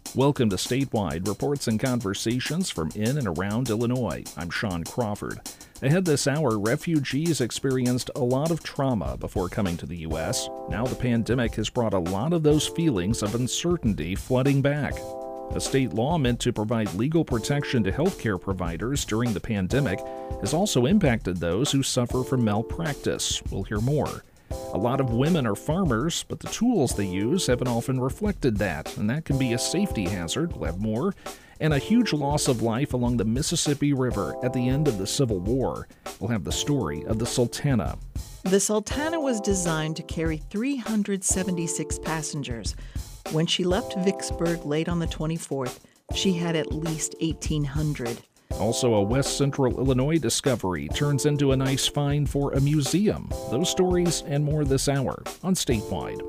Welcome to Statewide Reports and Conversations from in and around Illinois. I'm Sean Crawford. Ahead this hour, refugees experienced a lot of trauma before coming to the U.S. Now the pandemic has brought a lot of those feelings of uncertainty flooding back. A state law meant to provide legal protection to healthcare providers during the pandemic has also impacted those who suffer from malpractice. We'll hear more. A lot of women are farmers, but the tools they use haven't often reflected that, and that can be a safety hazard. We'll have more. And a huge loss of life along the Mississippi River at the end of the Civil War. We'll have the story of the Sultana. The Sultana was designed to carry 376 passengers. When she left Vicksburg late on the 24th, she had at least 1,800. Also, a West Central Illinois discovery turns into a nice find for a museum. Those stories and more this hour on Statewide.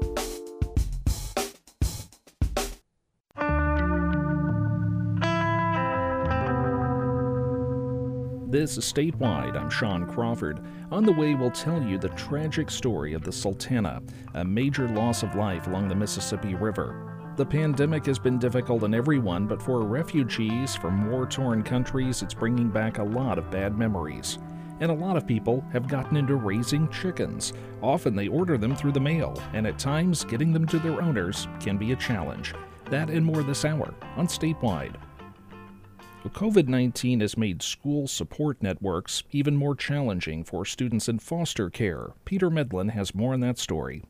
This is Statewide. I'm Sean Crawford. On the way, we'll tell you the tragic story of the Sultana, a major loss of life along the Mississippi River. The pandemic has been difficult on everyone, but for refugees from war-torn countries, it's bringing back a lot of bad memories. And a lot of people have gotten into raising chickens. Often they order them through the mail, and at times getting them to their owners can be a challenge. That and more this hour on Statewide. Well, COVID-19 has made school support networks even more challenging for students in foster care. Peter Medlin has more on that story.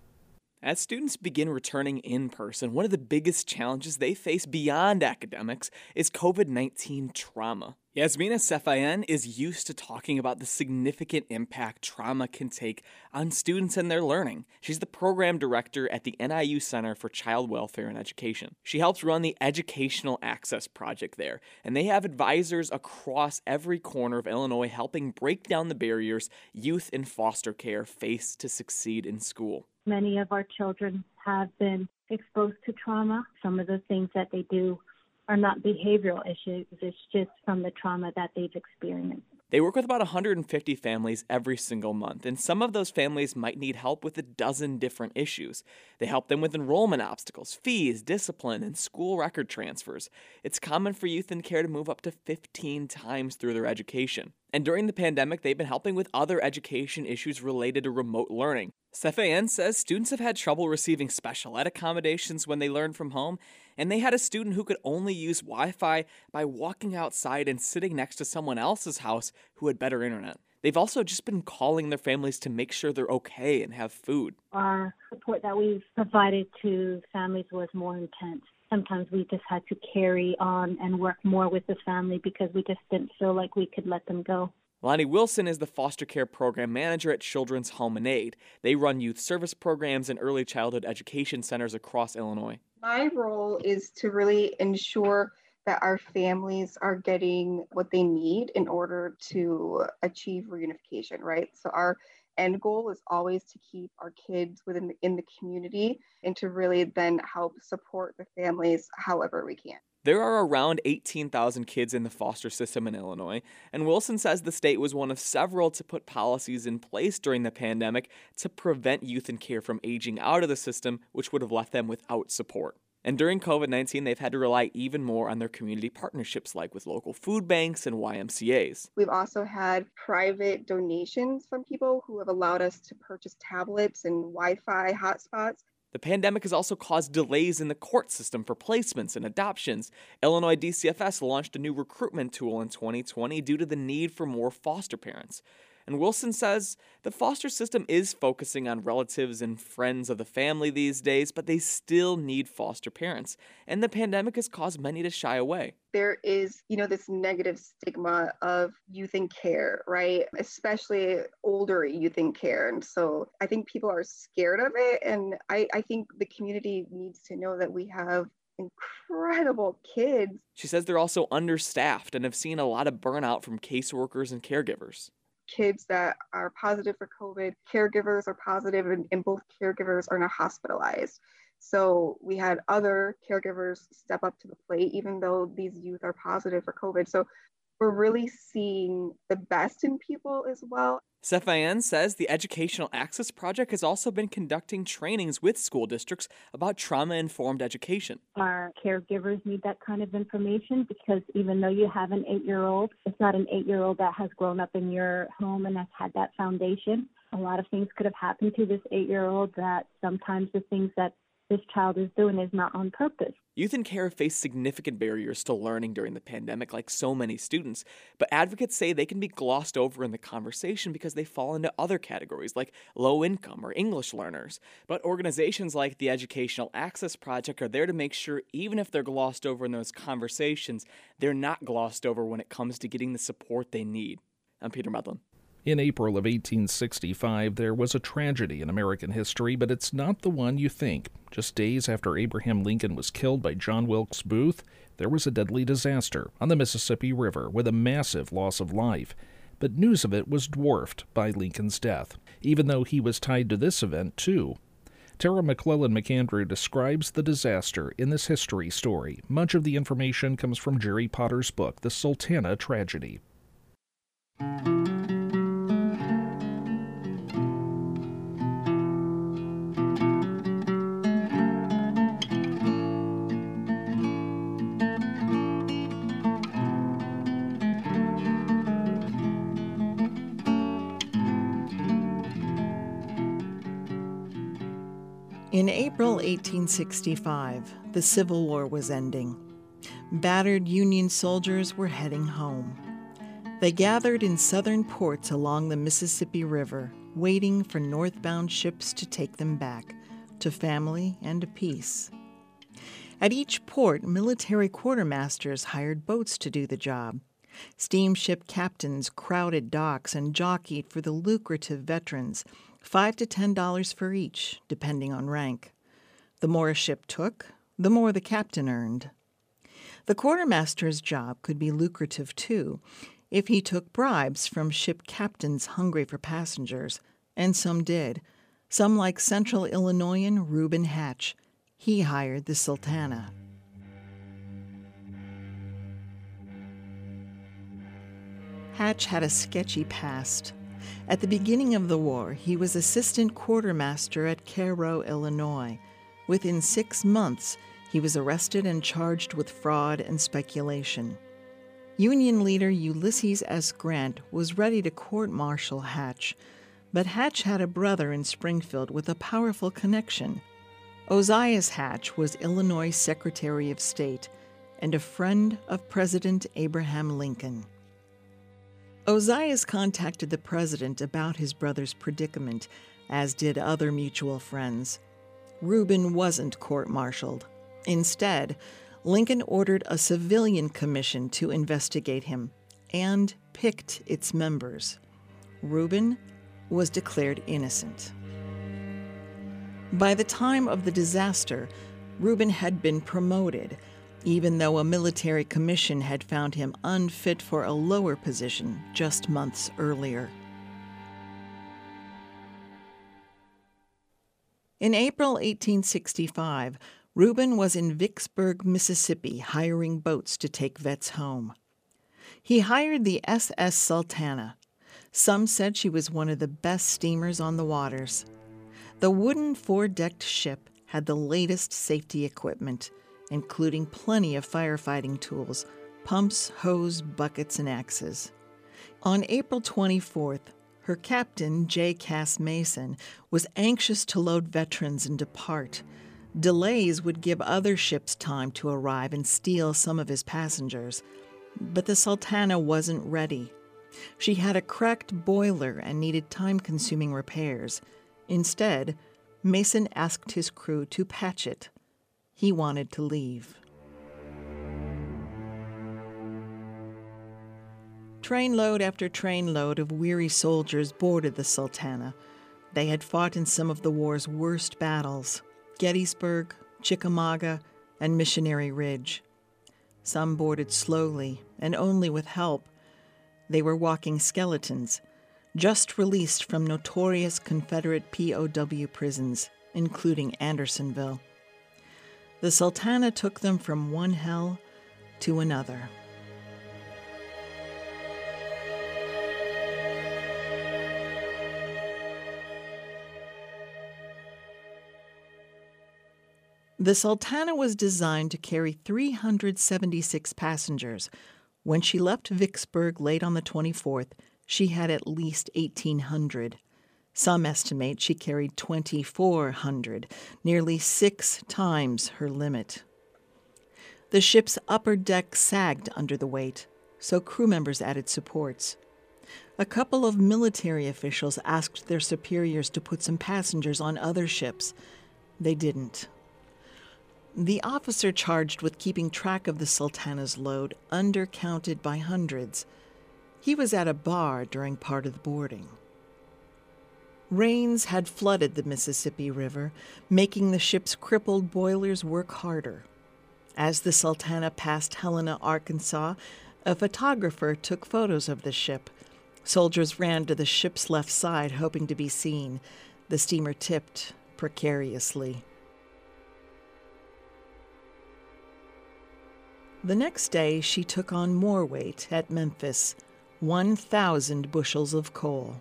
As students begin returning in person, one of the biggest challenges they face beyond academics is COVID-19 trauma. Yasmina Sefayan is used to talking about the significant impact trauma can take on students and their learning. She's the program director at the NIU Center for Child Welfare and Education. She helps run the Educational Access Project there, and they have advisors across every corner of Illinois helping break down the barriers youth in foster care face to succeed in school. Many of our children have been exposed to trauma. Some of the things that they do are not behavioral issues. It's just from the trauma that they've experienced. They work with about 150 families every single month, and some of those families might need help with a dozen different issues. They help them with enrollment obstacles, fees, discipline, and school record transfers. It's common for youth in care to move up to 15 times through their education. And during the pandemic, they've been helping with other education issues related to remote learning. Sefayan says students have had trouble receiving special ed accommodations when they learn from home, and they had a student who could only use Wi-Fi by walking outside and sitting next to someone else's house who had better internet. They've also just been calling their families to make sure they're okay and have food. Our support that we've provided to families was more intense. Sometimes we just had to carry on and work more with the family because we just didn't feel like we could let them go. Lonnie Wilson is the foster care program manager at Children's Home and Aid. They run youth service programs and early childhood education centers across Illinois. My role is to really ensure that our families are getting what they need in order to achieve reunification, right? So our end goal is always to keep our kids in the community and to really then help support the families however we can. There are around 18,000 kids in the foster system in Illinois, and Wilson says the state was one of several to put policies in place during the pandemic to prevent youth in care from aging out of the system, which would have left them without support. And during COVID-19, they've had to rely even more on their community partnerships, like with local food banks and YMCAs. We've also had private donations from people who have allowed us to purchase tablets and Wi-Fi hotspots. The pandemic has also caused delays in the court system for placements and adoptions. Illinois DCFS launched a new recruitment tool in 2020 due to the need for more foster parents. And Wilson says the foster system is focusing on relatives and friends of the family these days, but they still need foster parents. And the pandemic has caused many to shy away. There is, this negative stigma of youth in care, right? Especially older youth in care. And so I think people are scared of it. And I think the community needs to know that we have incredible kids. She says they're also understaffed and have seen a lot of burnout from caseworkers and caregivers. Kids that are positive for COVID, caregivers are positive, and both caregivers are not hospitalized. So we had other caregivers step up to the plate, even though these youth are positive for COVID. So we're really seeing the best in people as well. Sephayan says the Educational Access Project has also been conducting trainings with school districts about trauma-informed education. Our caregivers need that kind of information because even though you have an 8-year-old, it's not an 8-year-old that has grown up in your home and has had that foundation. A lot of things could have happened to this 8-year-old that sometimes the things that this child is doing is not on purpose. Youth in care face significant barriers to learning during the pandemic, like so many students, but advocates say they can be glossed over in the conversation because they fall into other categories like low income or English learners. But organizations like the Educational Access Project are there to make sure even if they're glossed over in those conversations, they're not glossed over when it comes to getting the support they need. I'm Peter Medlin. In April of 1865, there was a tragedy in American history, but it's not the one you think. Just days after Abraham Lincoln was killed by John Wilkes Booth, there was a deadly disaster on the Mississippi River with a massive loss of life. But news of it was dwarfed by Lincoln's death, even though he was tied to this event, too. Tara McClellan McAndrew describes the disaster in this history story. Much of the information comes from Jerry Potter's book, The Sultana Tragedy. In April 1865, the Civil War was ending. Battered Union soldiers were heading home. They gathered in southern ports along the Mississippi River, waiting for northbound ships to take them back to family and to peace. At each port, military quartermasters hired boats to do the job. Steamship captains crowded docks and jockeyed for the lucrative veterans, $5 to $10 for each, depending on rank. The more a ship took, the more the captain earned. The quartermaster's job could be lucrative, too, if he took bribes from ship captains hungry for passengers, and some did. Some like Central Illinoisan Reuben Hatch. He hired the Sultana. Hatch had a sketchy past. At the beginning of the war, he was assistant quartermaster at Cairo, Illinois. Within 6 months, he was arrested and charged with fraud and speculation. Union leader Ulysses S. Grant was ready to court-martial Hatch, but Hatch had a brother in Springfield with a powerful connection. Ozias Hatch was Illinois Secretary of State and a friend of President Abraham Lincoln. Ozias contacted the president about his brother's predicament, as did other mutual friends. Reuben wasn't court-martialed. Instead, Lincoln ordered a civilian commission to investigate him and picked its members. Reuben was declared innocent. By the time of the disaster, Reuben had been promoted, even though a military commission had found him unfit for a lower position just months earlier. In April 1865, Reuben was in Vicksburg, Mississippi, hiring boats to take vets home. He hired the SS Sultana. Some said she was one of the best steamers on the waters. The wooden 4-decked ship had the latest safety equipment, including plenty of firefighting tools, pumps, hose, buckets, and axes. On April 24th, her captain, J. Cass Mason, was anxious to load veterans and depart. Delays would give other ships time to arrive and steal some of his passengers. But the Sultana wasn't ready. She had a cracked boiler and needed time-consuming repairs. Instead, Mason asked his crew to patch it. He wanted to leave. Trainload after trainload of weary soldiers boarded the Sultana. They had fought in some of the war's worst battles: Gettysburg, Chickamauga, and Missionary Ridge. Some boarded slowly and only with help. They were walking skeletons, just released from notorious Confederate POW prisons, including Andersonville. The Sultana took them from one hell to another. The Sultana was designed to carry 376 passengers. When she left Vicksburg late on the 24th, she had at least 1,800. Some estimate she carried 2,400, nearly 6 times her limit. The ship's upper deck sagged under the weight, so crew members added supports. A couple of military officials asked their superiors to put some passengers on other ships. They didn't. The officer charged with keeping track of the Sultana's load undercounted by hundreds. He was at a bar during part of the boarding. Rains had flooded the Mississippi River, making the ship's crippled boilers work harder. As the Sultana passed Helena, Arkansas, a photographer took photos of the ship. Soldiers ran to the ship's left side, hoping to be seen. The steamer tipped precariously. The next day, she took on more weight at Memphis, 1,000 bushels of coal.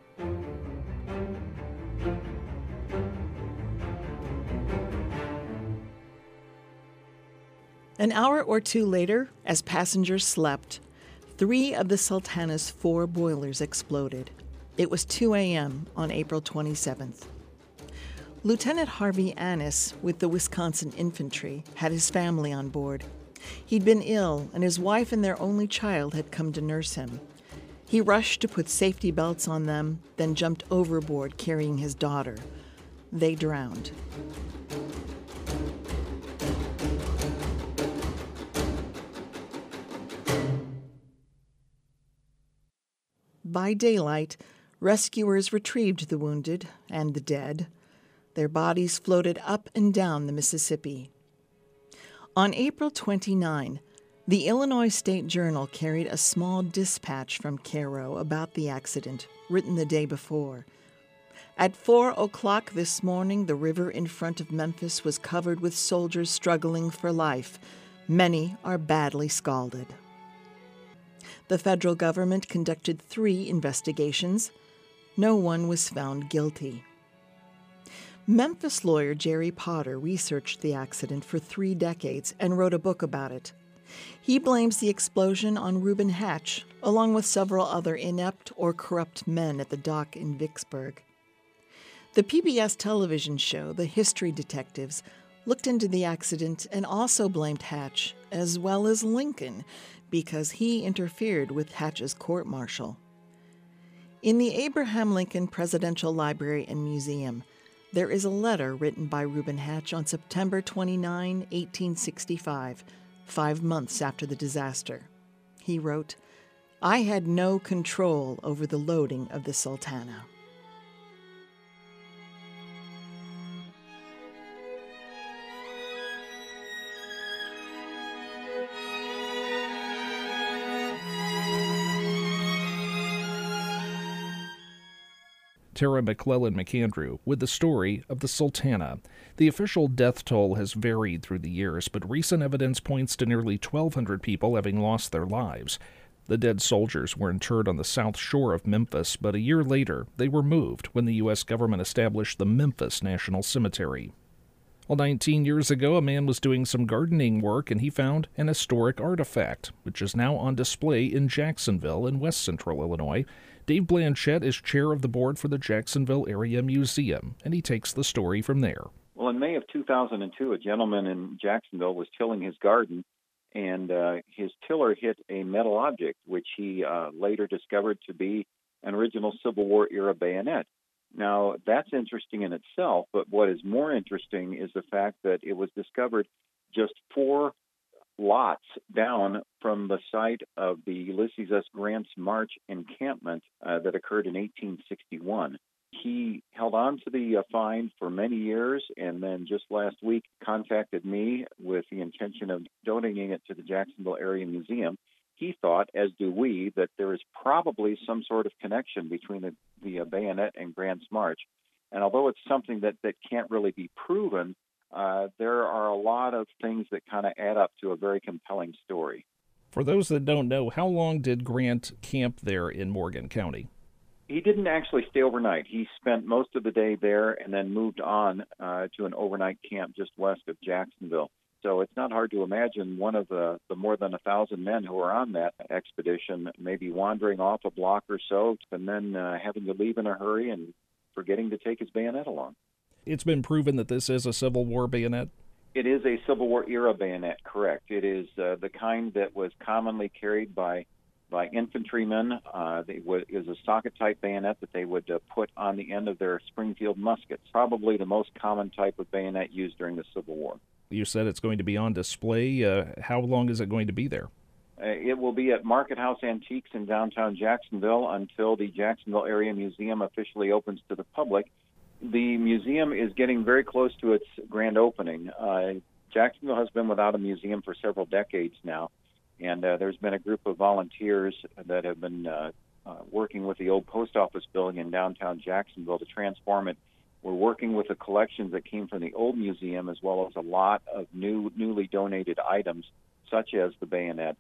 An hour or two later, as passengers slept, 3 of the Sultana's 4 boilers exploded. It was 2 a.m. on April 27th. Lieutenant Harvey Annis, with the Wisconsin Infantry, had his family on board. He'd been ill, and his wife and their only child had come to nurse him. He rushed to put safety belts on them, then jumped overboard carrying his daughter. They drowned. By daylight, rescuers retrieved the wounded and the dead. Their bodies floated up and down the Mississippi. On April 29, the Illinois State Journal carried a small dispatch from Cairo about the accident, written the day before. At 4 o'clock this morning, the river in front of Memphis was covered with soldiers struggling for life. Many are badly scalded. The federal government conducted 3 investigations. No one was found guilty. Memphis lawyer Jerry Potter researched the accident for 3 decades and wrote a book about it. He blames the explosion on Reuben Hatch, along with several other inept or corrupt men at the dock in Vicksburg. The PBS television show, The History Detectives, looked into the accident and also blamed Hatch, as well as Lincoln, because he interfered with Hatch's court-martial. In the Abraham Lincoln Presidential Library and Museum, there is a letter written by Reuben Hatch on September 29, 1865, 5 months after the disaster. He wrote, "I had no control over the loading of the Sultana." Tara McClellan McAndrew with the story of the Sultana. The official death toll has varied through the years, but recent evidence points to nearly 1,200 people having lost their lives. The dead soldiers were interred on the south shore of Memphis, but a year later they were moved when the U.S. government established the Memphis National Cemetery. Well, 19 years ago, a man was doing some gardening work and he found an historic artifact, which is now on display in Jacksonville in west central Illinois. Dave Blanchette is chair of the board for the Jacksonville Area Museum, and he takes the story from there. Well, in May of 2002, a gentleman in Jacksonville was tilling his garden, and his tiller hit a metal object, which he later discovered to be an original Civil War-era bayonet. Now, that's interesting in itself, but what is more interesting is the fact that it was discovered just 4 lots down from the site of the Ulysses S. Grant's March encampment that occurred in 1861. He held on to the find for many years and then just last week contacted me with the intention of donating it to the Jacksonville Area Museum. He thought, as do we, that there is probably some sort of connection between the bayonet and Grant's March. And although it's something that can't really be proven, there are a lot of things that kind of add up to a very compelling story. For those that don't know, how long did Grant camp there in Morgan County? He didn't actually stay overnight. He spent most of the day there and then moved on to an overnight camp just west of Jacksonville. So it's not hard to imagine one of the more than 1,000 men who are on that expedition maybe wandering off a block or so and then having to leave in a hurry and forgetting to take his bayonet along. It's been proven that this is a Civil War bayonet? It is a Civil War era bayonet, correct. It is the kind that was commonly carried by infantrymen. It was a socket-type bayonet that they would put on the end of their Springfield muskets, probably the most common type of bayonet used during the Civil War. You said it's going to be on display. How long is it going to be there? It will be at Market House Antiques in downtown Jacksonville until the Jacksonville Area Museum officially opens to the public. The museum is getting very close to its grand opening. Jacksonville has been without a museum for several decades now, and there's been a group of volunteers that have been working with the old post office building in downtown Jacksonville to transform it. We're working with the collections that came from the old museum, as well as a lot of newly donated items, such as the bayonet.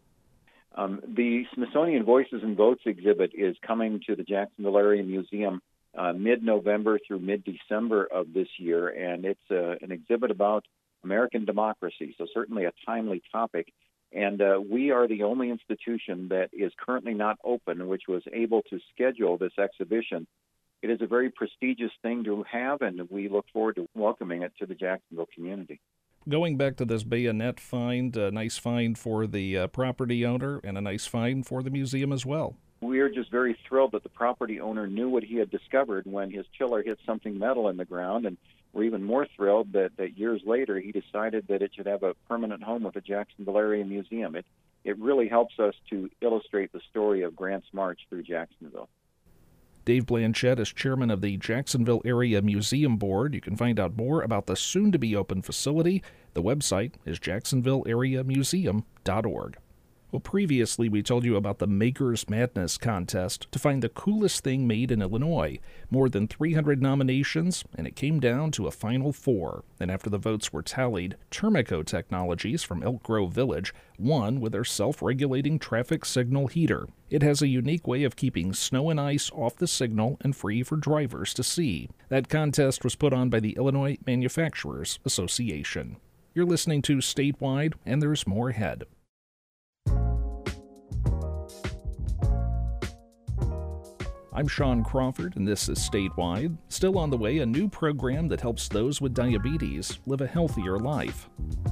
The Smithsonian Voices and Votes exhibit is coming to the Jacksonville Area Museum mid-November through mid-December of this year, and it's an exhibit about American democracy, so certainly a timely topic. And we are the only institution that is currently not open, which was able to schedule this exhibition. It is a very prestigious thing to have, and we look forward to welcoming it to the Jacksonville community. Going back to this bayonet find, a nice find for the property owner and a nice find for the museum as well. We are just very thrilled that the property owner knew what he had discovered when his tiller hit something metal in the ground, and we're even more thrilled that years later he decided that it should have a permanent home with the Jacksonville Area Museum. It really helps us to illustrate the story of Grant's march through Jacksonville. Dave Blanchette is chairman of the Jacksonville Area Museum Board. You can find out more about the soon-to-be-open facility. The website is jacksonvilleareamuseum.org. Well, previously we told you about the Maker's Madness contest to find the coolest thing made in Illinois. More than 300 nominations, and it came down to a final 4. And after the votes were tallied, Termico Technologies from Elk Grove Village won with their self-regulating traffic signal heater. It has a unique way of keeping snow and ice off the signal and free for drivers to see. That contest was put on by the Illinois Manufacturers Association. You're listening to Statewide, and there's more ahead. I'm Sean Crawford, and this is Statewide. Still on the way, a new program that helps those with diabetes live a healthier life.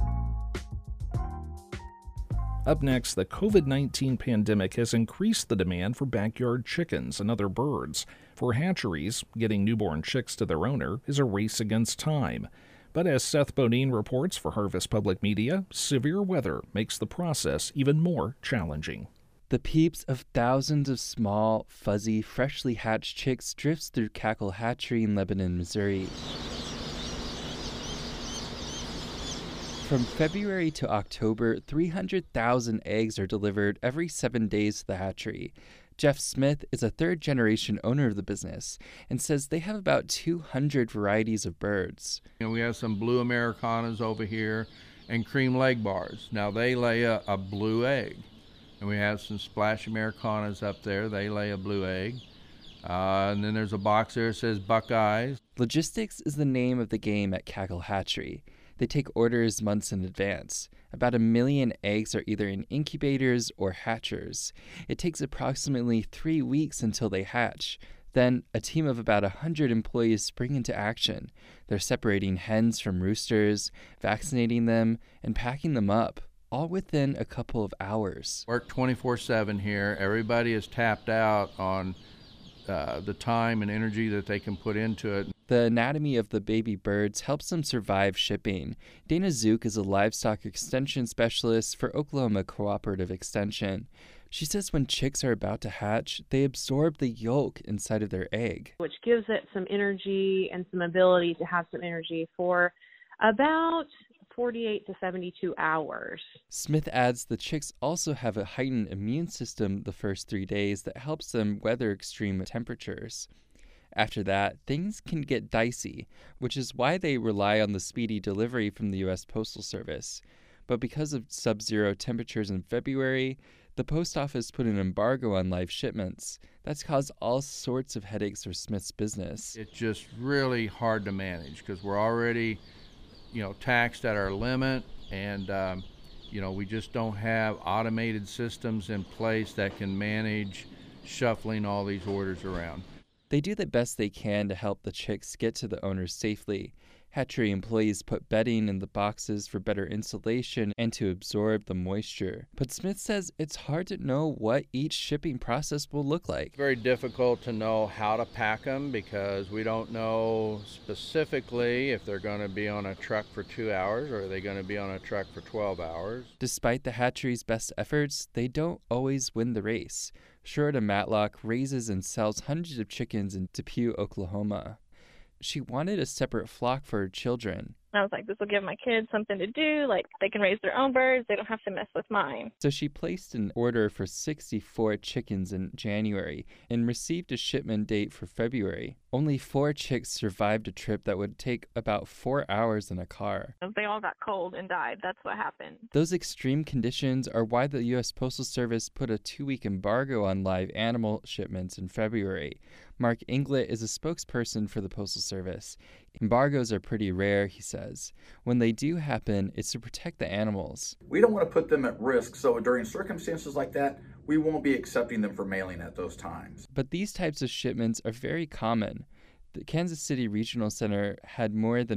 Up next, the COVID-19 pandemic has increased the demand for backyard chickens and other birds. For hatcheries, getting newborn chicks to their owner is a race against time. But as Seth Bodine reports for Harvest Public Media, severe weather makes the process even more challenging. The peeps of thousands of small, fuzzy, freshly hatched chicks drifts through Cackle Hatchery in Lebanon, Missouri. From February to October, 300,000 eggs are delivered every 7 days to the hatchery. Jeff Smith is a third-generation owner of the business and says they have about 200 varieties of birds. We have some blue Americanas over here and cream leg bars. Now they lay a blue egg. And we have some Splash Americanas up there. They lay a blue egg. And then there's a box there that says Buckeyes. Logistics is the name of the game at Cackle Hatchery. They take orders months in advance. About 1 million eggs are either in incubators or hatchers. It takes approximately 3 weeks until they hatch. Then, a team of about 100 employees spring into action. They're separating hens from roosters, vaccinating them, and packing them up, all within a couple of hours. Work 24/7 here. Everybody is tapped out on the time and energy that they can put into it. The anatomy of the baby birds helps them survive shipping. Dana Zook is a livestock extension specialist for Oklahoma Cooperative Extension. She says when chicks are about to hatch, they absorb the yolk inside of their egg, which gives it some energy and some ability to have some energy for about 48 to 72 hours. Smith adds the chicks also have a heightened immune system the first 3 days that helps them weather extreme temperatures. After that, things can get dicey, which is why they rely on the speedy delivery from the U.S. Postal Service. But because of sub-zero temperatures in February, the post office put an embargo on live shipments. That's caused all sorts of headaches for Smith's business. It's just really hard to manage because we're already, taxed at our limit, and we just don't have automated systems in place that can manage shuffling all these orders around. They do the best they can to help the chicks get to the owners safely. Hatchery employees put bedding in the boxes for better insulation and to absorb the moisture. But Smith says it's hard to know what each shipping process will look like. It's very difficult to know how to pack them because we don't know specifically if they're going to be on a truck for 2 hours or are they going to be on a truck for 12 hours. Despite the hatchery's best efforts, they don't always win the race. Shirley Matlock raises and sells hundreds of chickens in Depew, Oklahoma. She wanted a separate flock for her children. I was like, this will give my kids something to do. Like, they can raise their own birds. They don't have to mess with mine. So she placed an order for 64 chickens in January and received a shipment date for February. Only 4 chicks survived a trip that would take about 4 hours in a car. They all got cold and died. That's what happened. Those extreme conditions are why the U.S. Postal Service put a 2-week embargo on live animal shipments in February. Mark Inglet is a spokesperson for the Postal Service. Embargoes are pretty rare, he says. When they do happen, it's to protect the animals. We don't want to put them at risk, so during circumstances like that, we won't be accepting them for mailing at those times. But these types of shipments are very common. The Kansas City Regional Center had more than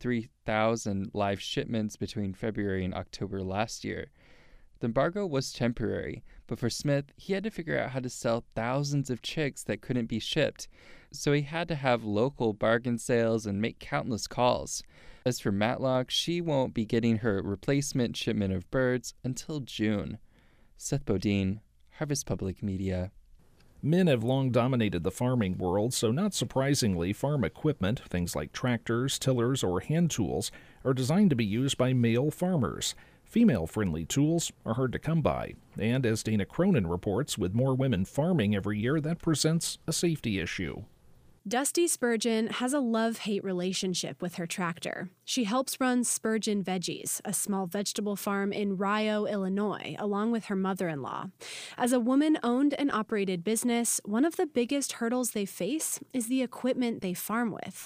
43,000 live shipments between February and October last year. The embargo was temporary, but for Smith, he had to figure out how to sell thousands of chicks that couldn't be shipped. So he had to have local bargain sales and make countless calls. As for Matlock, she won't be getting her replacement shipment of birds until June. Seth Bodine, Harvest Public Media. Men have long dominated the farming world, so not surprisingly, farm equipment, things like tractors, tillers, or hand tools, are designed to be used by male farmers. Female-friendly tools are hard to come by, and as Dana Cronin reports, with more women farming every year, that presents a safety issue. Dusty Spurgeon has a love-hate relationship with her tractor. She helps run Spurgeon Veggies, a small vegetable farm in Rio, Illinois, along with her mother-in-law. As a woman-owned and operated business, one of the biggest hurdles they face is the equipment they farm with.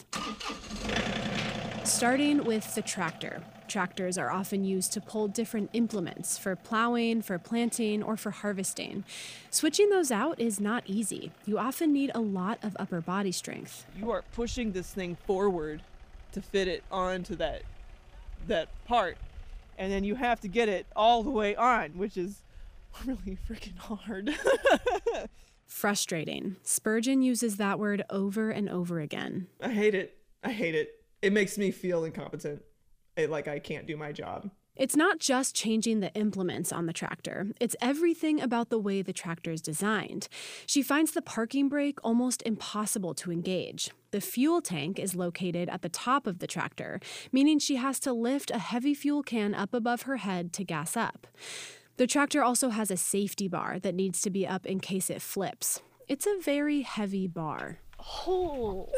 Starting with the tractor. Tractors are often used to pull different implements for plowing, for planting, or for harvesting. Switching those out is not easy. You often need a lot of upper body strength. You are pushing this thing forward to fit it onto that part, and then you have to get it all the way on, which is really freaking hard. Frustrating. Spurgeon uses that word over and over again. I hate it. It makes me feel incompetent. Like I can't do my job. It's not just changing the implements on the tractor. It's everything about the way the tractor is designed. She finds the parking brake almost impossible to engage. The fuel tank is located at the top of the tractor, meaning she has to lift a heavy fuel can up above her head to gas up. The tractor also has a safety bar that needs to be up in case it flips. It's a very heavy bar. Oh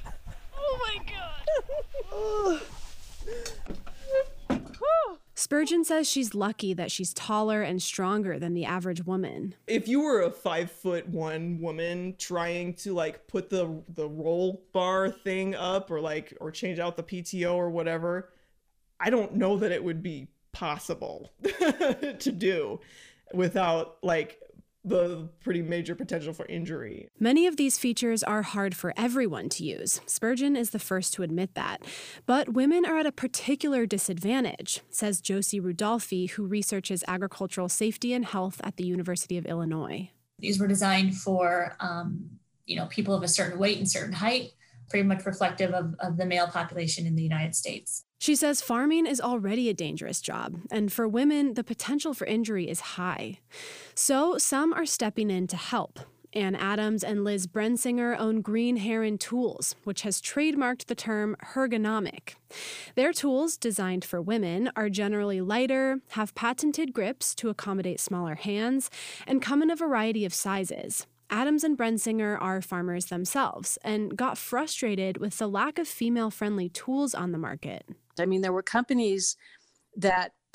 my God. Spurgeon says she's lucky that she's taller and stronger than the average woman. If you were a 5'1" woman trying to put the roll bar thing up or change out the PTO or whatever, I don't know that it would be possible to do without the pretty major potential for injury. Many of these features are hard for everyone to use. Spurgeon is the first to admit that. But women are at a particular disadvantage, says Josie Rudolphi, who researches agricultural safety and health at the University of Illinois. These were designed for, people of a certain weight and certain height, pretty much reflective of the male population in the United States. She says farming is already a dangerous job, and for women, the potential for injury is high. So some are stepping in to help. Ann Adams and Liz Brensinger own Green Heron Tools, which has trademarked the term ergonomic. Their tools, designed for women, are generally lighter, have patented grips to accommodate smaller hands, and come in a variety of sizes. Adams and Brensinger are farmers themselves and got frustrated with the lack of female-friendly tools on the market. I mean, there were companies that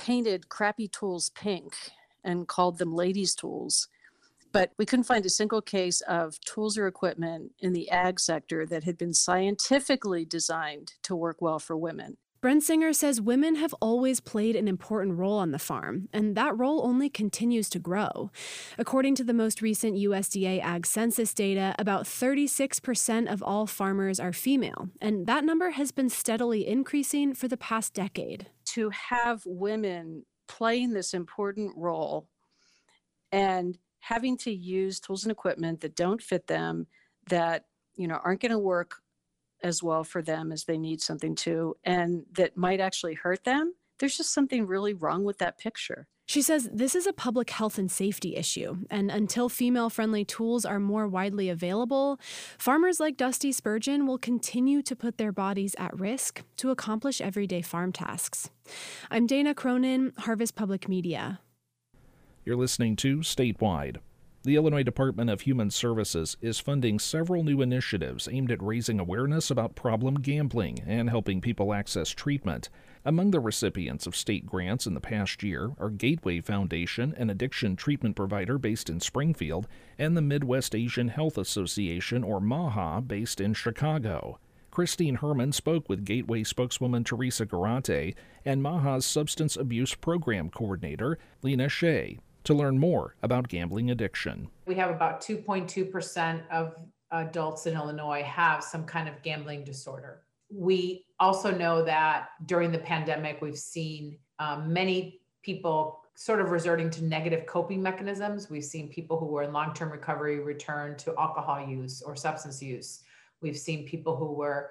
painted crappy tools pink and called them ladies' tools, but we couldn't find a single case of tools or equipment in the ag sector that had been scientifically designed to work well for women. Brensinger says women have always played an important role on the farm, and that role only continues to grow. According to the most recent USDA Ag Census data, about 36% of all farmers are female, and that number has been steadily increasing for the past decade. To have women playing this important role and having to use tools and equipment that don't fit them, that aren't going to work as well for them as they need something to, and that might actually hurt them, there's just something really wrong with that picture. She says this is a public health and safety issue, and until female-friendly tools are more widely available, farmers like Dusty Spurgeon will continue to put their bodies at risk to accomplish everyday farm tasks. I'm Dana Cronin, Harvest Public Media. You're listening to Statewide. The Illinois Department of Human Services is funding several new initiatives aimed at raising awareness about problem gambling and helping people access treatment. Among the recipients of state grants in the past year are Gateway Foundation, an addiction treatment provider based in Springfield, and the Midwest Asian Health Association, or MAHA, based in Chicago. Christine Herman spoke with Gateway spokeswoman Teresa Garate and MAHA's Substance Abuse Program Coordinator, Lena Shea, to learn more about gambling addiction. We have about 2.2% of adults in Illinois have some kind of gambling disorder. We also know that during the pandemic, we've seen many people sort of resorting to negative coping mechanisms. We've seen people who were in long-term recovery return to alcohol use or substance use. We've seen people who were,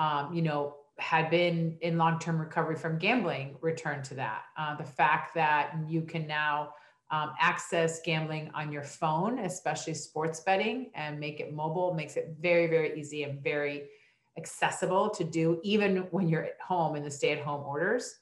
had been in long-term recovery from gambling return to that. The fact that you can now access gambling on your phone, especially sports betting, and make it mobile, makes it very, very easy and very accessible to do, even when you're at home in the stay-at-home orders.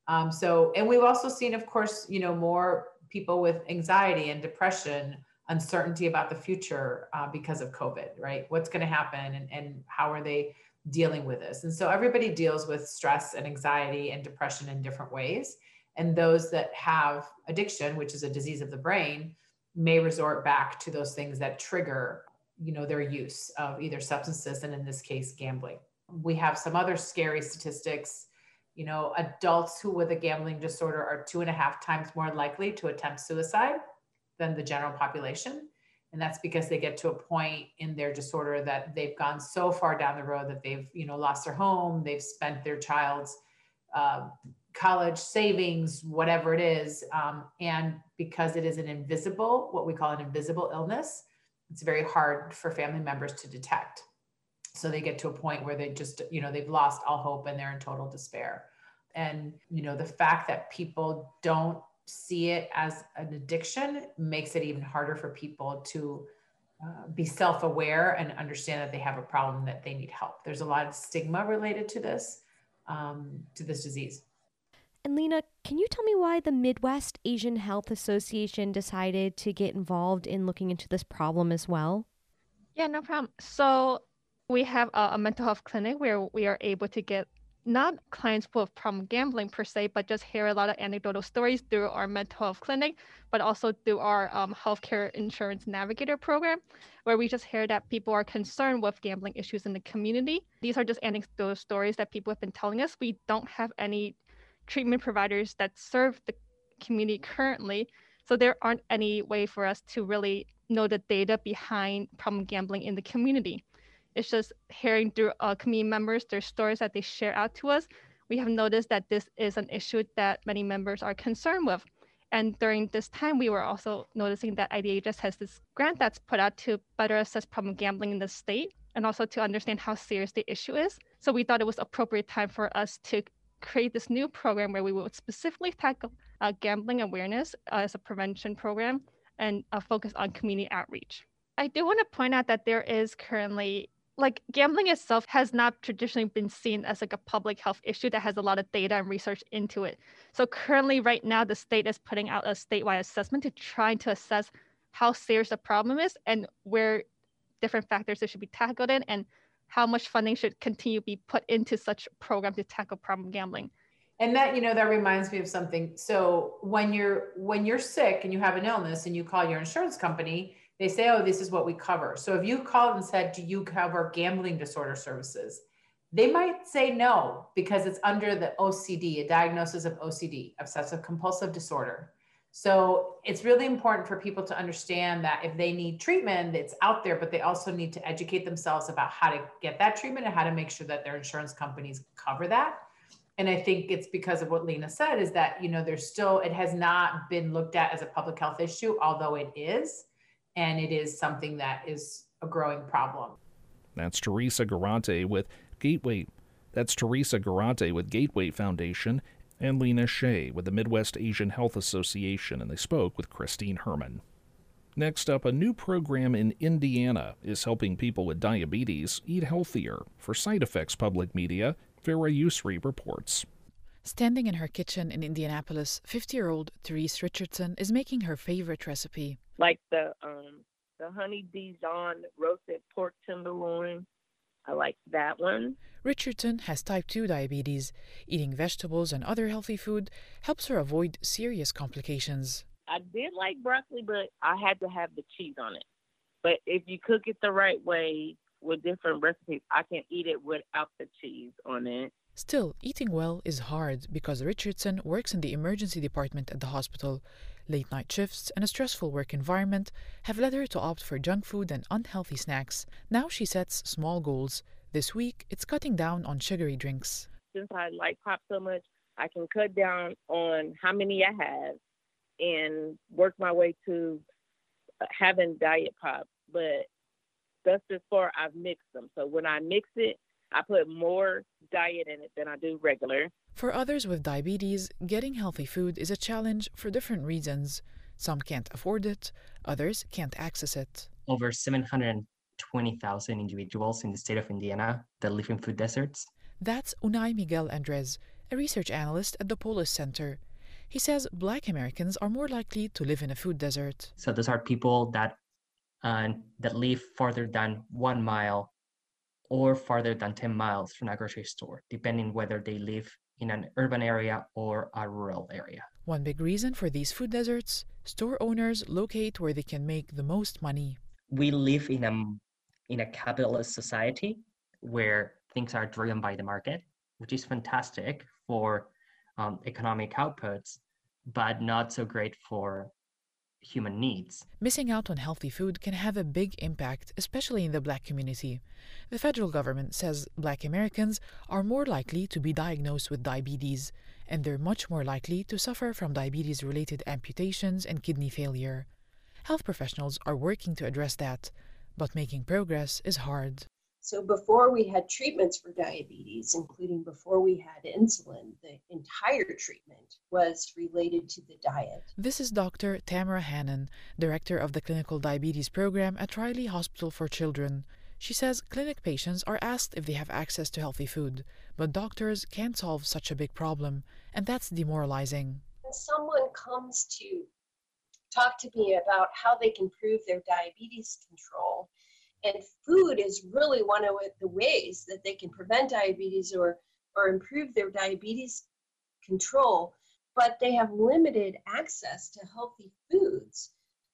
And we've also seen, of course, more people with anxiety and depression, uncertainty about the future because of COVID, right? What's going to happen and how are they dealing with this? And so everybody deals with stress and anxiety and depression in different ways. And those that have addiction, which is a disease of the brain, may resort back to those things that trigger, their use of either substances, and in this case, gambling. We have some other scary statistics. Adults who with a gambling disorder are 2.5 times more likely to attempt suicide than the general population. And that's because they get to a point in their disorder that they've gone so far down the road that they've, lost their home, they've spent their child's college savings, whatever it is. And because it is what we call an invisible illness, it's very hard for family members to detect. So they get to a point where they just, they've lost all hope and they're in total despair. And, the fact that people don't see it as an addiction makes it even harder for people to be self-aware and understand that they have a problem, that they need help. There's a lot of stigma related to this disease. And Lena, can you tell me why the Midwest Asian Health Association decided to get involved in looking into this problem as well? Yeah, no problem. So we have a mental health clinic where we are able to get not clients full of problem gambling per se, but just hear a lot of anecdotal stories through our mental health clinic, but also through our healthcare insurance navigator program, where we just hear that people are concerned with gambling issues in the community. These are just anecdotal stories that people have been telling us. We don't have any treatment providers that serve the community currently, so there aren't any way for us to really know the data behind problem gambling in the community. It's just hearing through community members, their stories that they share out to us. We have noticed that this is an issue that many members are concerned with. And during this time, we were also noticing that IDHS has this grant that's put out to better assess problem gambling in the state and also to understand how serious the issue is. So we thought it was appropriate time for us to create this new program where we would specifically tackle gambling awareness as a prevention program and focus on community outreach. I do want to point out that there is currently, gambling itself has not traditionally been seen as a public health issue that has a lot of data and research into it. So currently right now, the state is putting out a statewide assessment to try to assess how serious the problem is and where different factors that should be tackled in and how much funding should continue to be put into such a program to tackle problem gambling. And that, that reminds me of something. So when you're sick and you have an illness and you call your insurance company, they say, oh, this is what we cover. So if you called and said, do you cover gambling disorder services? They might say no, because it's under the OCD, a diagnosis of OCD, obsessive compulsive disorder. So it's really important for people to understand that if they need treatment, it's out there, but they also need to educate themselves about how to get that treatment and how to make sure that their insurance companies cover that. And I think it's because of what Lena said, is that, there's still, it has not been looked at as a public health issue, although it is, and it is something that is a growing problem. That's Teresa Garante with Gateway. That's Teresa Garante with Gateway Foundation and Lena Shea with the Midwest Asian Health Association, and they spoke with Christine Herman. Next up, a new program in Indiana is helping people with diabetes eat healthier. For Side Effects Public Media, Vera Usri reports. Standing in her kitchen in Indianapolis, 50-year-old Therese Richardson is making her favorite recipe. Like the honey Dijon roasted pork tenderloin. I like that one. Richardson has type 2 diabetes. Eating vegetables and other healthy food helps her avoid serious complications. I did like broccoli, but I had to have the cheese on it. But if you cook it the right way with different recipes, I can eat it without the cheese on it. Still, eating well is hard because Richardson works in the emergency department at the hospital. Late-night shifts and a stressful work environment have led her to opt for junk food and unhealthy snacks. Now she sets small goals. This week, it's cutting down on sugary drinks. Since I like pop so much, I can cut down on how many I have and work my way to having diet pop. But thus far, I've mixed them. So when I mix it, I put more diet in it than I do regular. For others with diabetes, getting healthy food is a challenge for different reasons. Some can't afford it, others can't access it. Over 720,000 individuals in the state of Indiana that live in food deserts. That's Unai Miguel Andres, a research analyst at the Polis Center. He says Black Americans are more likely to live in a food desert. So those are people that live farther than 1 mile or farther than 10 miles from a grocery store, depending whether they live in an urban area or a rural area. One big reason for these food deserts, store owners locate where they can make the most money. We live in a capitalist society where things are driven by the market, which is fantastic for economic outputs, but not so great for human needs. Missing out on healthy food can have a big impact, especially in the Black community. The federal government says Black Americans are more likely to be diagnosed with diabetes, and they're much more likely to suffer from diabetes-related amputations and kidney failure. Health professionals are working to address that, but making progress is hard. So before we had treatments for diabetes, including before we had insulin, the entire treatment was related to the diet. This is Dr. Tamara Hannon, director of the Clinical Diabetes Program at Riley Hospital for Children. She says clinic patients are asked if they have access to healthy food, but doctors can't solve such a big problem, and that's demoralizing. When someone comes to talk to me about how they can improve their diabetes control, and food is really one of the ways that they can prevent diabetes or improve their diabetes control, but they have limited access to healthy foods,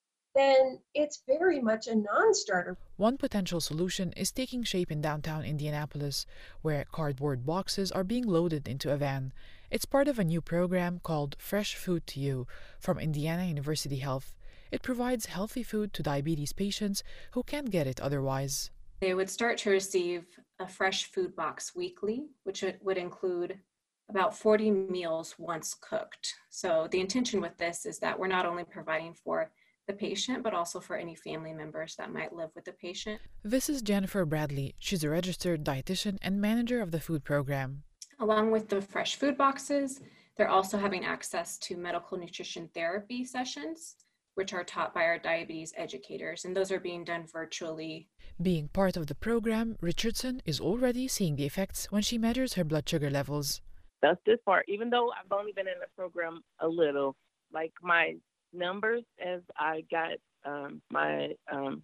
then it's very much a non-starter. One potential solution is taking shape in downtown Indianapolis, where cardboard boxes are being loaded into a van. It's part of a new program called Fresh Food to You from Indiana University Health. It provides healthy food to diabetes patients who can't get it otherwise. They would start to receive a fresh food box weekly, which would include about 40 meals once cooked. So the intention with this is that we're not only providing for the patient, but also for any family members that might live with the patient. This is Jennifer Bradley. She's a registered dietitian and manager of the food program. Along with the fresh food boxes, they're also having access to medical nutrition therapy sessions, which are taught by our diabetes educators, and those are being done virtually. Being part of the program, Richardson is already seeing the effects when she measures her blood sugar levels. That's this part. Even though I've only been in the program a little, like my numbers as I got my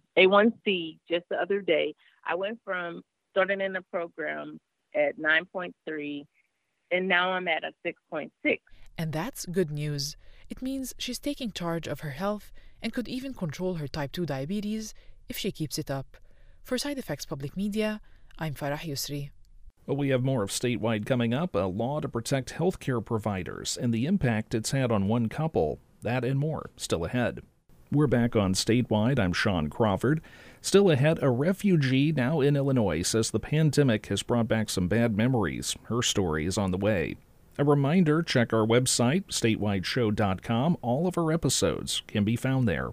A1C just the other day, I went from starting in the program at 9.3 and now I'm at a 6.6. And that's good news. It means she's taking charge of her health and could even control her type 2 diabetes if she keeps it up. For Side Effects Public Media, I'm Farah Yusri. Well, we have more of Statewide coming up, a law to protect healthcare providers and the impact it's had on one couple. That and more, still ahead. We're back on Statewide. I'm Sean Crawford. Still ahead, a refugee now in Illinois says the pandemic has brought back some bad memories. Her story is on the way. A reminder, check our website, statewideshow.com. All of our episodes can be found there.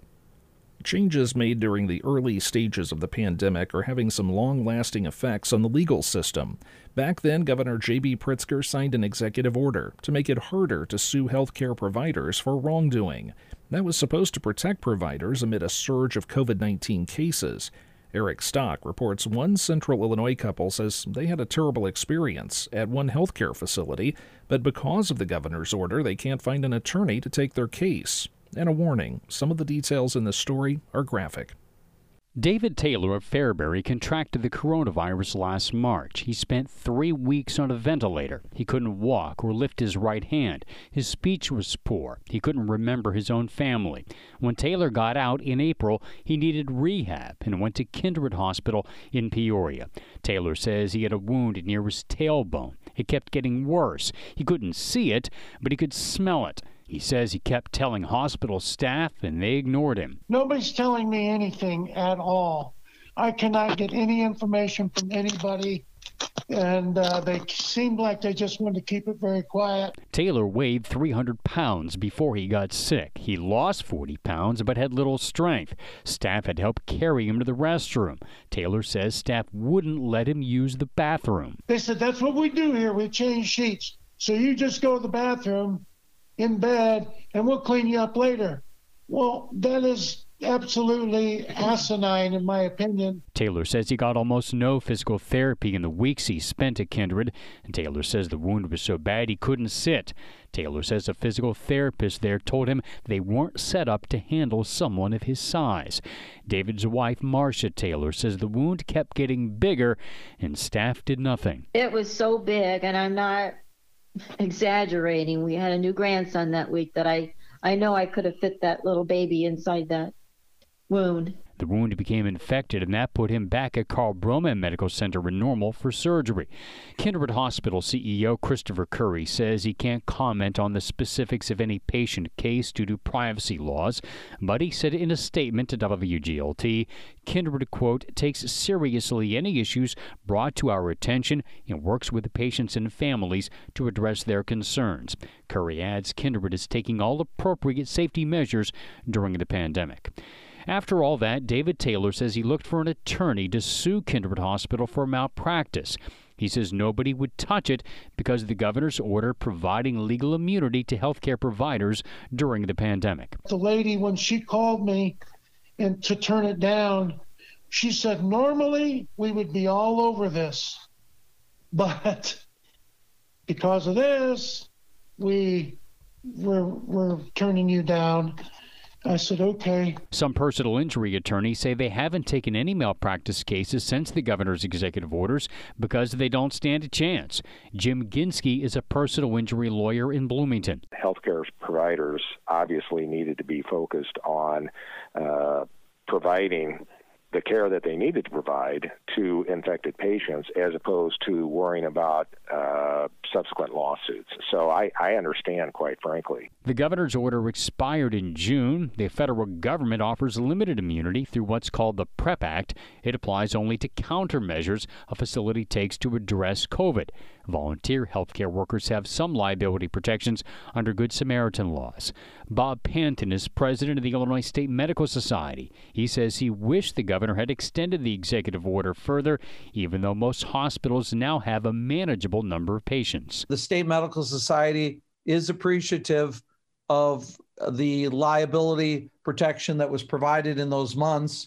Changes made during the early stages of the pandemic are having some long-lasting effects on the legal system. Back then, Governor J.B. Pritzker signed an executive order to make it harder to sue healthcare providers for wrongdoing. That was supposed to protect providers amid a surge of COVID-19 cases. Eric Stock reports one Central Illinois couple says they had a terrible experience at one healthcare facility, but because of the governor's order, they can't find an attorney to take their case. And a warning, some of the details in this story are graphic. David Taylor of Fairbury contracted the coronavirus last March. He spent 3 weeks on a ventilator. He couldn't walk or lift his right hand. His speech was poor. He couldn't remember his own family. When Taylor got out in April, he needed rehab and went to Kindred Hospital in Peoria. Taylor says he had a wound near his tailbone. It kept getting worse. He couldn't see it, but he could smell it. He says he kept telling hospital staff, and they ignored him. Nobody's telling me anything at all. I cannot get any information from anybody, and they seemed like they just wanted to keep it very quiet. Taylor weighed 300 pounds before he got sick. He lost 40 pounds but had little strength. Staff had helped carry him to the restroom. Taylor says staff wouldn't let him use the bathroom. They said, that's what we do here. We change sheets. So you just go to the bathroom in bed and we'll clean you up later. Well, that is absolutely asinine in my opinion. Taylor says he got almost no physical therapy in the weeks he spent at Kindred, and Taylor says the wound was so bad he couldn't sit. Taylor says a physical therapist there told him they weren't set up to handle someone of his size. David's wife, Marcia Taylor, says the wound kept getting bigger and staff did nothing. It was so big, and I'm not exaggerating. We had a new grandson that week that I know I could have fit that little baby inside that wound. The wound became infected, and that put him back at Carl Broman Medical Center in Normal for surgery. Kindred Hospital CEO Christopher Curry says he can't comment on the specifics of any patient case due to privacy laws, but he said in a statement to WGLT, Kindred, quote, takes seriously any issues brought to our attention and works with the patients and families to address their concerns. Curry adds Kindred is taking all appropriate safety measures during the pandemic. After all that, David Taylor says he looked for an attorney to sue Kindred Hospital for malpractice. He says nobody would touch it because of the governor's order providing legal immunity to healthcare providers during the pandemic. The lady, when she called me and to turn it down, she said, normally we would be all over this, but because of this, we're turning you down. I said, okay. Some personal injury attorneys say they haven't taken any malpractice cases since the governor's executive orders because they don't stand a chance. Jim Ginsky is a personal injury lawyer in Bloomington. Healthcare providers obviously needed to be focused on providing the care that they needed to provide to infected patients as opposed to worrying about subsequent lawsuits. So I understand, quite frankly. The governor's order expired in June. The federal government offers limited immunity through what's called the PrEP Act. It applies only to countermeasures a facility takes to address COVID. Volunteer healthcare workers have some liability protections under Good Samaritan laws. Bob Panton is president of the Illinois State Medical Society. He says he wished the governor had extended the executive order further, even though most hospitals now have a manageable number of patients. The State Medical Society is appreciative of the liability protection that was provided in those months,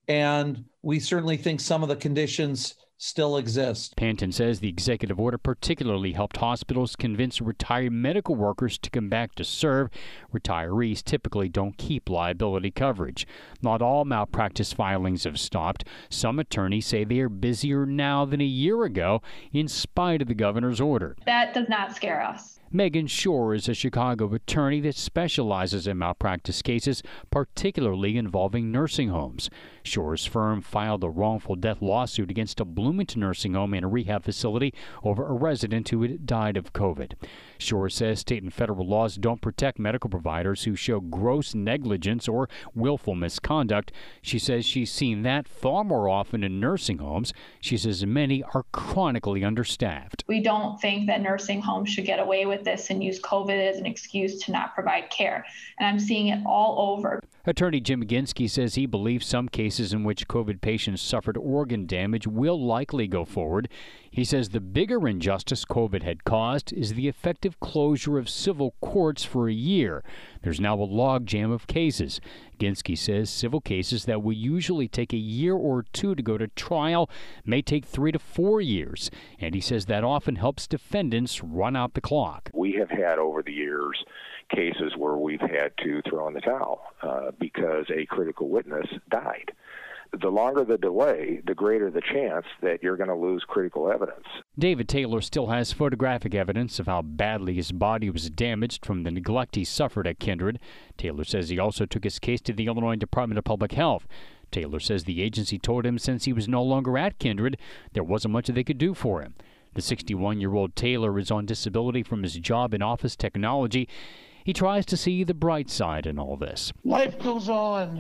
And we certainly think some of the conditions still exist. Panton says the executive order particularly helped hospitals convince retired medical workers to come back to serve. Retirees typically don't keep liability coverage. Not all malpractice filings have stopped. Some attorneys say they are busier now than a year ago in spite of the governor's order. That does not scare us. Megan Shore is a Chicago attorney that specializes in malpractice cases, particularly involving nursing homes. Shore's firm filed a wrongful death lawsuit against a Bloomington nursing home and a rehab facility over a resident who had died of COVID. Shore says state and federal laws don't protect medical providers who show gross negligence or willful misconduct. She says she's seen that far more often in nursing homes. She says many are chronically understaffed. We don't think that nursing homes should get away with this and use COVID as an excuse to not provide care. And I'm seeing it all over. Attorney Jim Ginsky says he believes some cases in which COVID patients suffered organ damage will likely go forward. He says the bigger injustice COVID had caused is the effective closure of civil courts for a year. There's now a logjam of cases. Ginsky says civil cases that will usually take a year or two to go to trial may take 3 to 4 years. And he says that often helps defendants run out the clock. We have had over the years cases where we've had to throw in the towel because a critical witness died. The longer the delay, the greater the chance that you're going to lose critical evidence. David Taylor still has photographic evidence of how badly his body was damaged from the neglect he suffered at Kindred. Taylor says he also took his case to the Illinois Department of Public Health. Taylor says the agency told him since he was no longer at Kindred, there wasn't much they could do for him. The 61-year-old Taylor is on disability from his job in office technology. He tries to see the bright side in all this. Life goes on,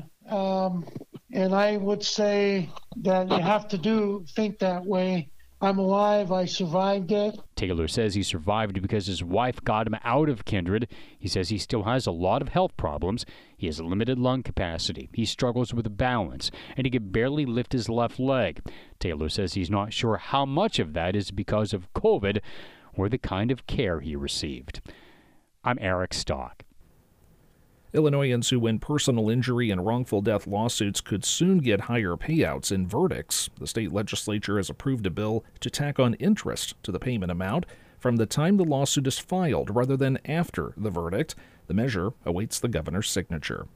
and I would say that you have to think that way. I'm alive. I survived it. Taylor says he survived because his wife got him out of Kindred. He says he still has a lot of health problems. He has limited lung capacity. He struggles with balance, and he can barely lift his left leg. Taylor says he's not sure how much of that is because of COVID or the kind of care he received. I'm Eric Stock. Illinoisans who win personal injury and wrongful death lawsuits could soon get higher payouts in verdicts. The state legislature has approved a bill to tack on interest to the payment amount from the time the lawsuit is filed rather than after the verdict. The measure awaits the governor's signature.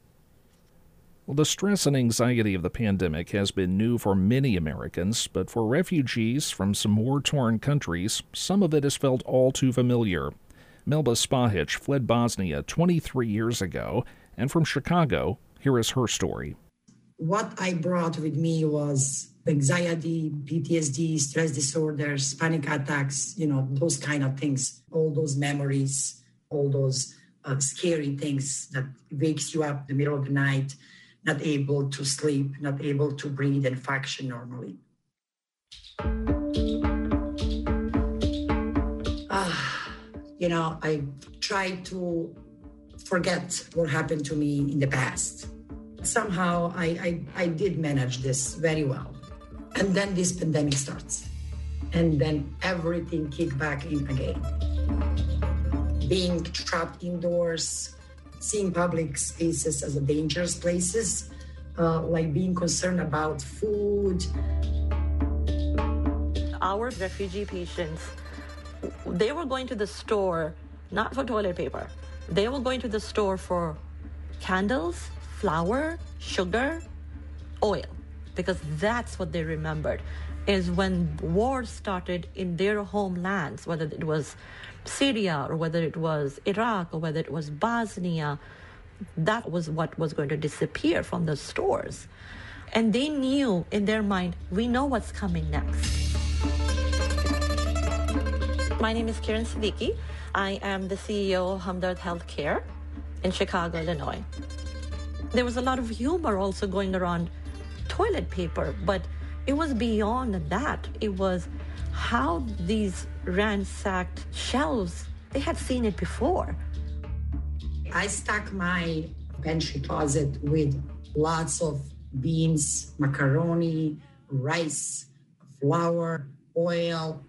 Well, the stress and anxiety of the pandemic has been new for many Americans, but for refugees from some war-torn countries, some of it is felt all too familiar. Melba Spahic fled Bosnia 23 years ago, and from Chicago, here is her story. What I brought with me was anxiety, PTSD, stress disorders, panic attacks, those kind of things, all those memories, all those scary things that wakes you up in the middle of the night, not able to sleep, not able to breathe and function normally. I tried to forget what happened to me in the past. Somehow I did manage this very well. And then this pandemic starts. And then everything kicked back in again. Being trapped indoors, seeing public spaces as dangerous places, like being concerned about food. Our refugee patients, they were going to the store, not for toilet paper. They were going to the store for candles, flour, sugar, oil, because that's what they remembered, is when war started in their homelands, whether it was Syria or whether it was Iraq or whether it was Bosnia, that was what was going to disappear from the stores. And they knew in their mind, we know what's coming next. My name is Kiran Siddiqui. I am the CEO of Hamdard Healthcare in Chicago, Illinois. There was a lot of humor also going around toilet paper, but it was beyond that. It was how these ransacked shelves, they had seen it before. I stocked my pantry closet with lots of beans, macaroni, rice, flour, oil.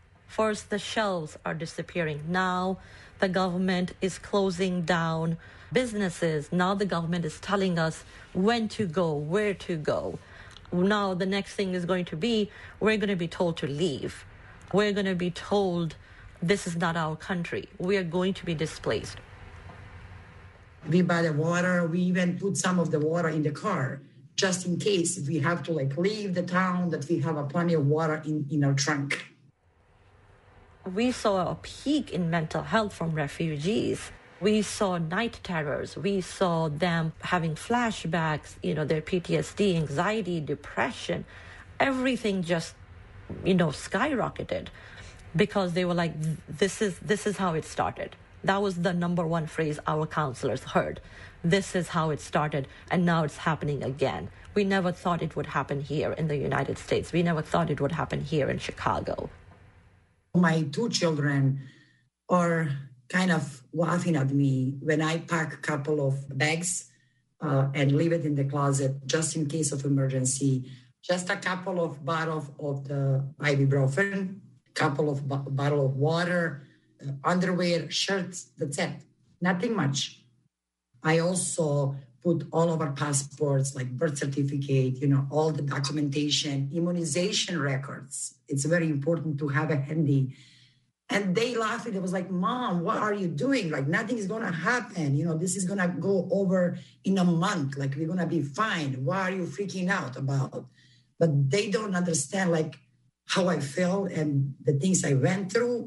First, the shelves are disappearing. Now, the government is closing down businesses. Now the government is telling us when to go, where to go. Now the next thing is going to be, we're going to be told to leave. We're going to be told this is not our country. We are going to be displaced. We buy the water. We even put some of the water in the car, just in case if we have to leave the town, that we have plenty of water in our trunk. We saw a peak in mental health from refugees. We saw night terrors. We saw them having flashbacks, their PTSD, anxiety, depression. Everything just, skyrocketed because they were like, this is how it started. That was the number one phrase our counselors heard. This is how it started, and now it's happening again. We never thought it would happen here in the United States. We never thought it would happen here in Chicago. My 2 children are kind of laughing at me when I pack a couple of bags and leave it in the closet just in case of emergency. Just a couple of bottles of the ibuprofen, couple of bottle of water, underwear, shirts, that's it. Nothing much. I also put all of our passports, like birth certificate, all the documentation, immunization records. It's very important to have it handy. And they laughed. It was like, Mom, what are you doing? Nothing is going to happen. This is going to go over in a month. We're going to be fine. What are you freaking out about? But they don't understand, how I felt and the things I went through.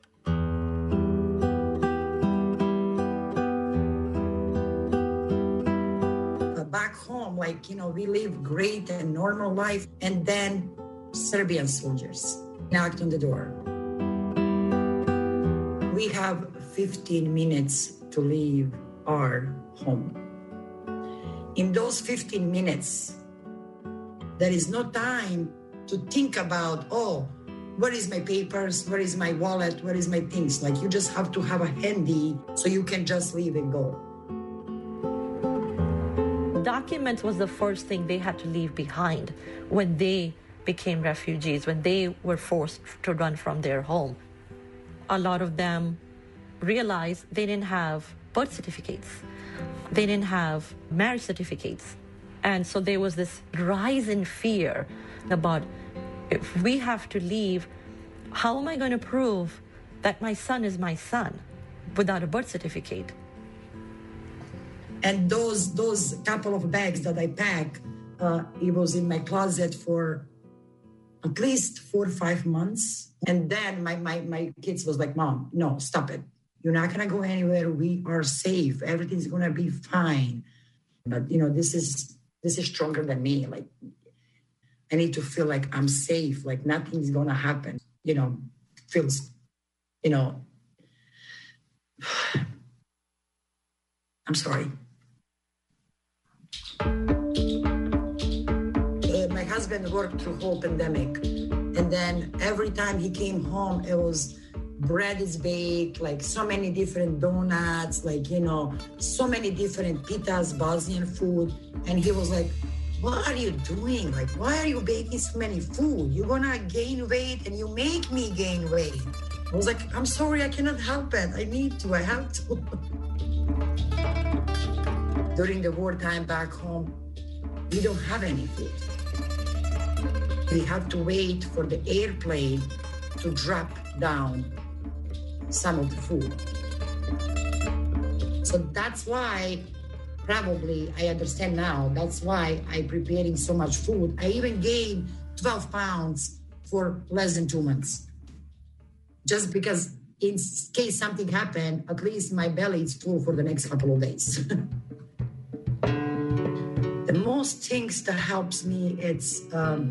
Back home, we live great and normal life. And then Serbian soldiers knocked on the door. We have 15 minutes to leave our home. In those 15 minutes, there is no time to think about, where is my papers? Where is my wallet? Where is my things? You just have to have a handy so you can just leave and go. Documents was the first thing they had to leave behind when they became refugees, when they were forced to run from their home. A lot of them realized they didn't have birth certificates. They didn't have marriage certificates. And so there was this rise in fear about, if we have to leave, how am I going to prove that my son is my son without a birth certificate? And those couple of bags that I packed, it was in my closet for at least 4 or 5 months. And then my kids was like, Mom, no, stop it. You're not going to go anywhere. We are safe. Everything's going to be fine. But, this is stronger than me. I need to feel like I'm safe, nothing's going to happen. Feels, I'm sorry. My husband worked through whole pandemic. And then every time he came home, it was bread is baked, so many different donuts, so many different pitas, Bosnian food. And he was like, what are you doing? Why are you baking so many food? You're gonna gain weight and you make me gain weight. I was like, I'm sorry, I cannot help it. I need to, I have to. During the wartime back home, we don't have any food. We have to wait for the airplane to drop down some of the food. So that's why, probably, I understand now, that's why I'm preparing so much food. I even gained 12 pounds for less than 2 months. Just because in case something happened, at least my belly is full for the next couple of days. The most things that helps me, it's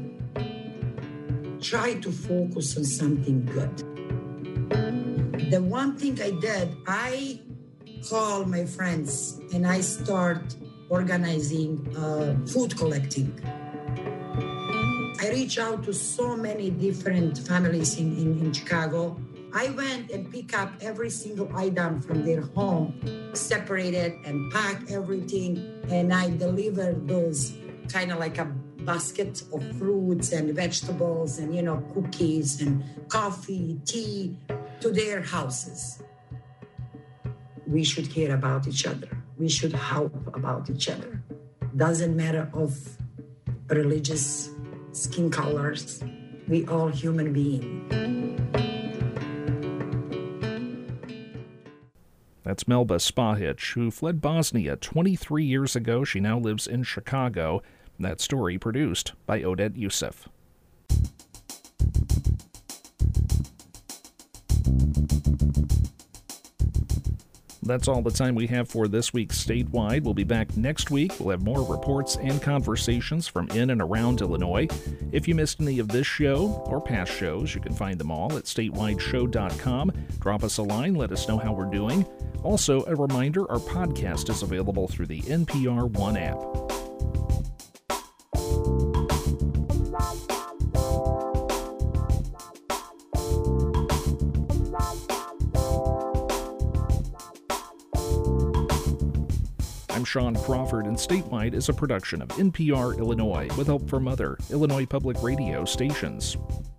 try to focus on something good. The one thing I did, I call my friends and I start organizing food collecting. I reach out to so many different families in Chicago. I went and pick up every single item from their home, separate it and pack everything, and I deliver those kind of like a basket of fruits and vegetables and, cookies and coffee, tea to their houses. We should care about each other. we should help about each other. Doesn't matter of religious skin colors. We all human beings. That's Melba Spahic, who fled Bosnia 23 years ago. She now lives in Chicago. That story produced by Odette Youssef. That's all the time we have for this week's Statewide. We'll be back next week. We'll have more reports and conversations from in and around Illinois. If you missed any of this show or past shows, you can find them all at statewideshow.com. Drop us a line, let us know how we're doing. Also, a reminder, our podcast is available through the NPR One app. I'm Sean Crawford, and Statewide is a production of NPR Illinois with help from other Illinois public radio stations.